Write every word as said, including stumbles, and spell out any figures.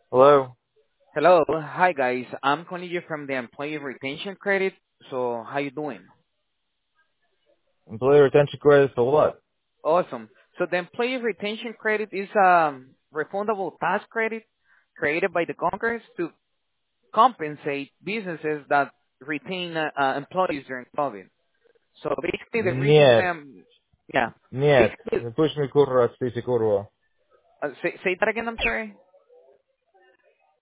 Hello. Hello. Hi, guys. I'm calling you from the employee retention credit. So how you doing? Employee retention credit for what? Awesome. So the employee retention credit is a refundable tax credit created by the Congress to compensate businesses that retain uh, uh, employees during COVID. So basically the reason why Нет. I'm, yeah, Нет. basically, Не пусть мне курва, списи курва. uh, say, say that again, I'm sorry.